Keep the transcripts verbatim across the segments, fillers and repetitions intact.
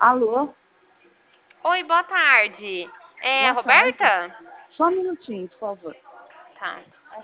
Alô? Oi, boa tarde. É a Boa tarde. Roberta? Só um minutinho, por favor. Tá.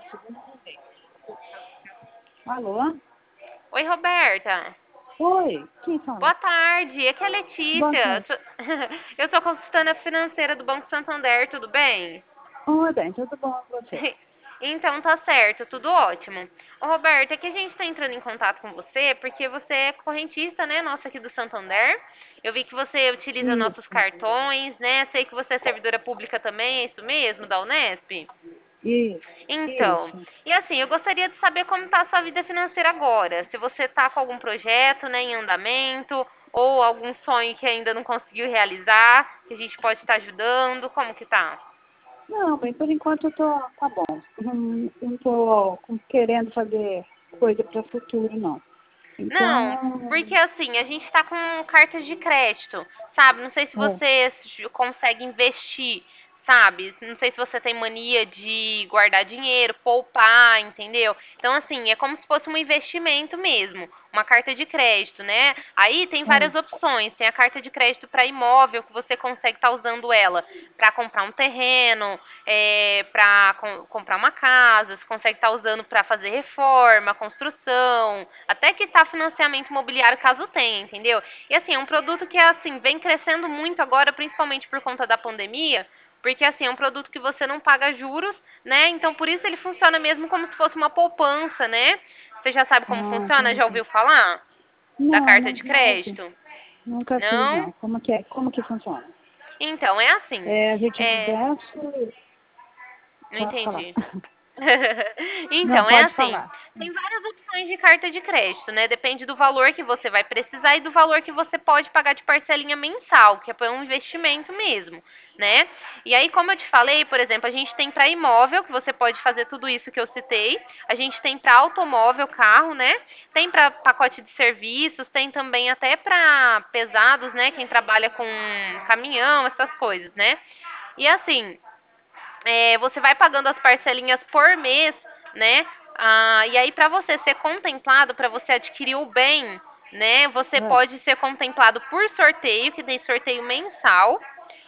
Alô? Oi, Roberta. Oi, quem fala? Boa tarde. Aqui é a Boa Letícia. Eu tarde. sou eu sou consultante financeira do Banco Santander, tudo bem? Oi, bem, tudo bom com você? Então tá certo, tudo ótimo. Ô, Roberta, é que a gente tá entrando em contato com você porque você é correntista, né, nossa aqui do Santander. Eu vi que você utiliza nossos Isso, cartões, né? Sei que você é servidora pública também, é isso mesmo, da Unesp? isso, Então, isso. e assim, eu gostaria de saber como está a sua vida financeira agora. Se você está com algum projeto, né, em andamento, ou algum sonho que ainda não conseguiu realizar, que a gente pode estar ajudando, como que tá? Não, bem, por enquanto eu tô, tá bom. Não, não tô com- querendo fazer coisa para o futuro, não. Não, Então, porque assim, a gente está com cartas de crédito, sabe? Não sei se é, você consegue investir, sabe? Não sei se você tem mania de guardar dinheiro, poupar, entendeu? Então, assim, é como se fosse um investimento mesmo, uma carta de crédito, né? Aí tem é, várias opções. Tem a carta de crédito para imóvel, que você consegue estar usando ela para comprar um terreno, é, para com, comprar uma casa, você consegue estar usando para fazer reforma, construção, até quitar financiamento imobiliário caso tenha, entendeu? E assim, é um produto que assim vem crescendo muito agora, principalmente por conta da pandemia, porque assim, é um produto que você não paga juros, né? Então por isso ele funciona mesmo como se fosse uma poupança, né? Você já sabe como ah, funciona? Já entendi. ouviu falar da Não, carta não, de não ouvi. crédito? Nunca fiz, Não? não. Como que é? Como que funciona? Então, é assim. É, a gente É, investe. não Pode falar. entendi. Não, Então, é pode assim, falar. tem várias opções de carta de crédito, né? Depende do valor que você vai precisar e do valor que você pode pagar de parcelinha mensal, que é um investimento mesmo, né? E aí, como eu te falei, por exemplo, a gente tem para imóvel, que você pode fazer tudo isso que eu citei. A gente tem para automóvel, carro, né? Tem para pacote de serviços, tem também até para pesados, né? Quem trabalha com caminhão, essas coisas, né? E assim, é, você vai pagando as parcelinhas por mês, né? Ah, e aí, para você ser contemplado, para você adquirir o bem, né? Você É. pode ser contemplado por sorteio, que tem sorteio mensal,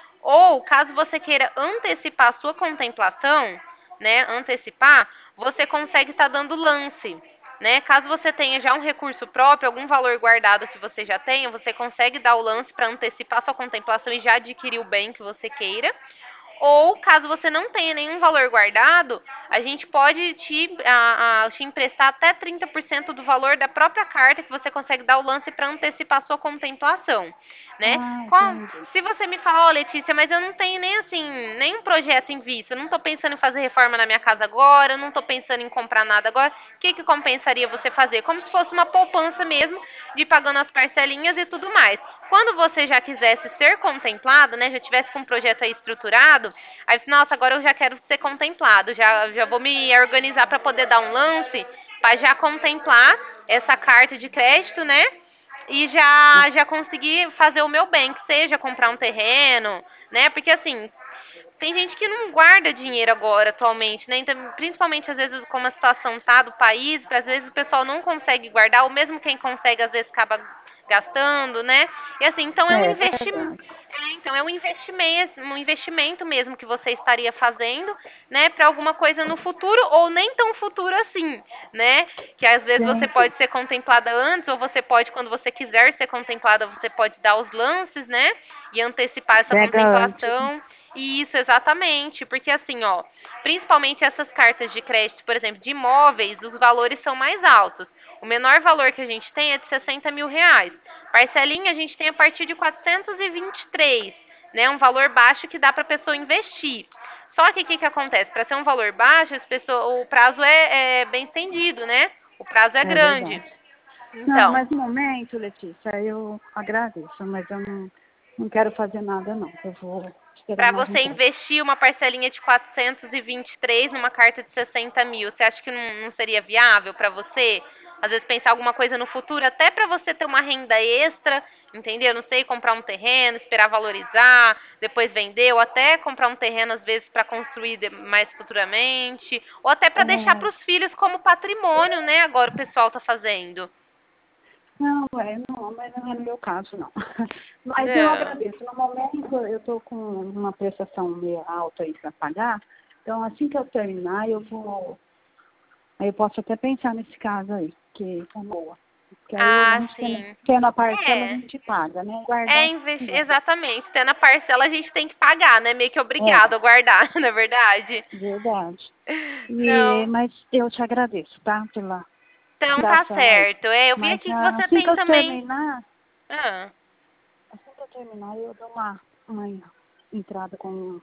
ou caso você queira antecipar a sua contemplação, né? Antecipar, você consegue estar dando lance. Né? Caso você tenha já um recurso próprio, algum valor guardado que você já tenha, você consegue dar o lance para antecipar sua contemplação e já adquirir o bem que você queira. Ou, caso você não tenha nenhum valor guardado, a gente pode te, a, a, te emprestar até trinta por cento do valor da própria carta que você consegue dar o lance para antecipar a sua contemplação, né? Ah, Qual- entendi. se você me falar, ó, Letícia, mas eu não tenho nem assim, nenhum projeto em vista, eu não estou pensando em fazer reforma na minha casa agora, eu não estou pensando em comprar nada agora, o que, que compensaria você fazer? Como se fosse uma poupança mesmo, de ir pagando as parcelinhas e tudo mais. Quando você já quisesse ser contemplado, né, já tivesse com um projeto aí estruturado, aí disse, nossa, agora eu já quero ser contemplado, já, já vou me organizar para poder dar um lance, para já contemplar essa carta de crédito, né? E Ah, já, já conseguir fazer o meu bem, que seja comprar um terreno, né? Porque assim, tem gente que não guarda dinheiro agora atualmente, né? Então, principalmente às vezes como a situação tá do país, às vezes o pessoal não consegue guardar, ou mesmo quem consegue às vezes acaba gastando, né? E assim, então é um é investimento, verdade. é, então é um investimento, um investimento mesmo que você estaria fazendo, né, para alguma coisa no futuro ou nem tão futuro assim, né? Que às vezes você Sim, pode ser contemplada antes ou você pode quando você quiser ser contemplada, você pode dar os lances, né? E antecipar essa pega antes. contemplação. Isso, exatamente, porque assim, ó, principalmente essas cartas de crédito, por exemplo, de imóveis, os valores são mais altos. O menor valor que a gente tem é de sessenta mil reais. Parcelinha a gente tem a partir de quatrocentos e vinte e três, né? Um valor baixo que dá para a pessoa investir. Só que o que, que acontece? Para ser um valor baixo, as pessoas, o prazo é, é bem estendido, né? O prazo é É grande. verdade. Não, Então, mas no momento, Letícia, eu agradeço, mas eu não, não quero fazer nada, não. Eu vou esperar para mais um você pouco. investir uma parcelinha de quatrocentos e vinte e três numa carta de sessenta mil, você acha que não, não seria viável para você? Às vezes pensar alguma coisa no futuro, até para você ter uma renda extra, entendeu? Não sei, comprar um terreno, esperar valorizar, depois vender, ou até comprar um terreno às vezes para construir de- mais futuramente, ou até para deixar É, para os filhos como patrimônio, né? Agora o pessoal está fazendo. Não, é, não, mas não é no meu caso, não. Mas eu Não. agradeço. No momento, eu estou com uma prestação meio alta aí para pagar. Então, assim que eu terminar, eu vou... Aí eu posso até pensar nesse caso aí, que é boa. Porque aí a Ah, gente, tendo, sim. tendo a parcela, a É. gente paga, né? É Guardar, investi... não dá. Exatamente. Tendo a parcela, a gente tem que pagar, né? Meio que É, obrigado a guardar, não é verdade? verdade. E, Não. mas eu te agradeço, tá? Pela Então tá ligação aí. certo. É, eu vi Mas aqui que ah, você assim que tem eu também. terminar, Ah. assim que eu terminar, eu dou uma, uma entrada com,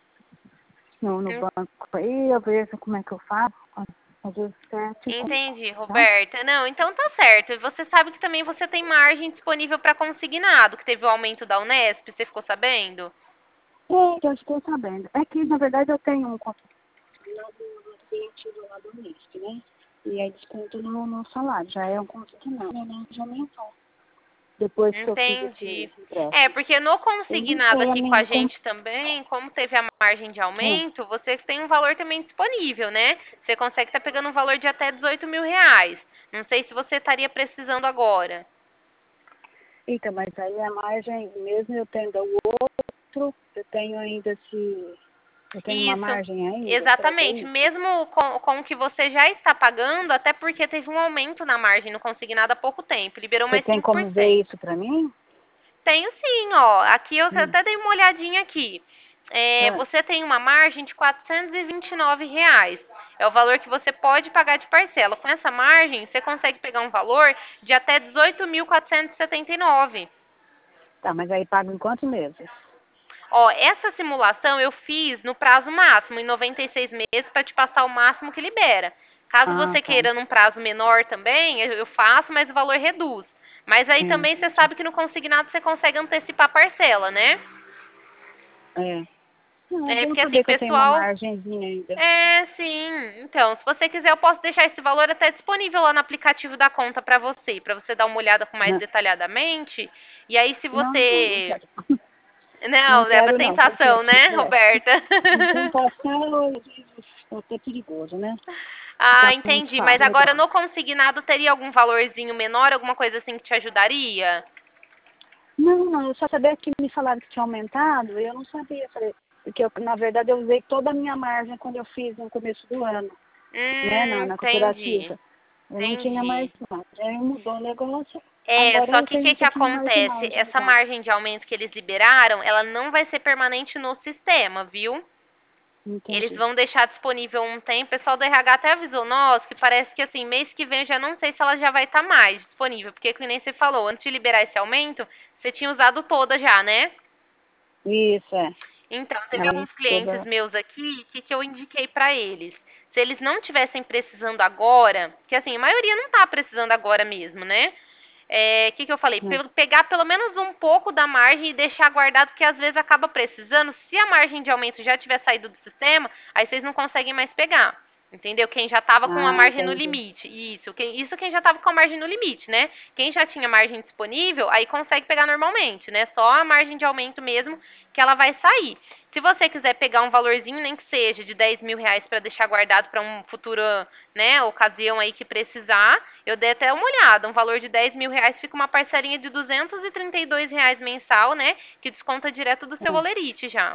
no, no banco aí, eu vejo como é que eu faço, fazer certo e como, Entendi, tá? Roberta. Não, então tá certo. E você sabe que também você tem margem disponível para consignado, que teve o aumento da Unesp, você ficou sabendo? É, eu estou sabendo. É que, na verdade, eu tenho um contrato do cliente do lado do Unisp, né? E aí desconto no, no salário, já é um consignado, né? Já aumentou. Depois que eu fiz Entendi. esse empréstimo. É, porque no Eu não consignado sei a aqui com a minha... Como... gente também, como teve a margem de É. aumento, você tem um valor também disponível, né? Você consegue estar pegando um valor de até dezoito mil reais. Não sei se você estaria precisando agora. Então, mas aí a margem, mesmo eu tendo o outro, eu tenho ainda esse... Eu tenho uma Isso, margem ainda para ver exatamente. isso. Mesmo com, com o que você já está pagando, até porque teve um aumento na margem no consignado há pouco tempo, liberou Você mais tem cinco por como ver cento. isso para mim? Tenho sim, ó. Aqui eu Hum. até dei uma olhadinha aqui. É, É. você tem uma margem de quatrocentos e vinte e nove reais. É o valor que você pode pagar de parcela. Com essa margem, você consegue pegar um valor de até dezoito mil quatrocentos e setenta e nove. Tá, mas aí paga em quantos meses? Ó, essa simulação eu fiz no prazo máximo, em noventa e seis meses, para te passar o máximo que libera. Caso Ah, você tá. queira num prazo menor também, eu eu faço, mas o valor reduz. Mas aí É, também você entendi. sabe que no consignado você consegue antecipar a parcela, né? É. Não, é É bom porque assim, saber o que eu tenho uma pessoal. margenzinha ainda. É, sim. Então, se você quiser, eu posso deixar esse valor até disponível lá no aplicativo da conta para você, para você dar uma olhada com mais Não, detalhadamente. E aí, se não, não, não você. quero. Não Não, leva quero não, porque tentação, né, é, Roberta? em tentação é até perigoso, né? Ah, Então a gente entendi. fala, Mas agora melhor. no consignado teria algum valorzinho menor, alguma coisa assim que te ajudaria? Não, não, eu só sabia que me falaram que tinha aumentado, e eu não sabia, eu falei, porque eu, na verdade eu usei toda a minha margem quando eu fiz no começo do ano, né, Hum, na, na entendi. cooperativa. Eu não tinha mais Entendi. nada. Aí mudou o negócio, É, agora só eu que o tenho que, um que pouquinho mais de acontece? margem, Essa então. margem de aumento que eles liberaram, ela não vai ser permanente no sistema, viu? Eles Entendi. vão deixar disponível um tempo. O pessoal do R H até avisou nós que parece que assim, mês que vem eu já não sei se ela já vai estar mais disponível. Porque, que nem você falou, antes de liberar esse aumento, você tinha usado toda já, né? Isso, é. Então, teve Aí alguns clientes toda. meus aqui que, que eu indiquei pra eles. Se eles não tivessem precisando agora, que assim, a maioria não tá precisando agora mesmo, né? É, que que eu falei? Hum. Pe- Pegar pelo menos um pouco da margem e deixar guardado, porque às vezes acaba precisando. Se a margem de aumento já tiver saído do sistema, aí vocês não conseguem mais pegar. Entendeu? Quem já estava com a Ah, margem no entendi. limite. Isso, quem, isso quem já estava com a margem no limite, né? Quem já tinha margem disponível, aí consegue pegar normalmente, né? Só a margem de aumento mesmo que ela vai sair. Se você quiser pegar um valorzinho, nem que seja de dez mil reais para deixar guardado para uma futura, né, ocasião aí que precisar, eu dei até uma olhada. Um valor de dez mil reais fica uma parcelinha de duzentos e trinta e dois reais mensal, né? Que desconta direto do seu É. olerite já.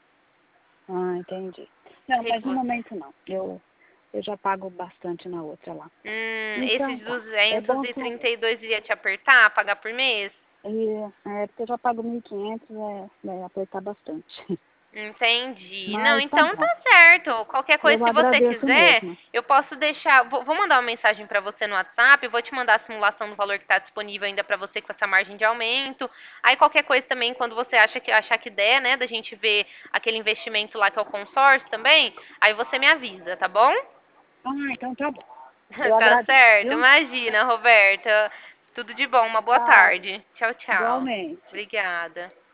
Ah, entendi. O Não, que que mas no você... momento não. Eu, eu já pago bastante na outra lá. Hum, esses Então tá. É duzentos bom e trinta saber. e dois iria te apertar, pagar por mês? E, é, porque eu já pago mil e quinhentos, é, é apertar bastante. Entendi. Não, Mas tá então bom. tá certo. Qualquer coisa, Eu se você agradeço quiser, mesmo. eu posso deixar. Vou, vou mandar uma mensagem para você no WhatsApp. Vou te mandar a simulação do valor que está disponível ainda para você com essa margem de aumento. Aí qualquer coisa também, quando você acha que achar que der, né, da gente ver aquele investimento lá que é o consórcio também, aí você me avisa, tá bom? Ah, então tá bom. Eu Tá agradeço, certo. viu? Imagina, Roberta. Tudo de bom. Uma boa Tchau. tarde. Tchau, tchau. Igualmente. Obrigada.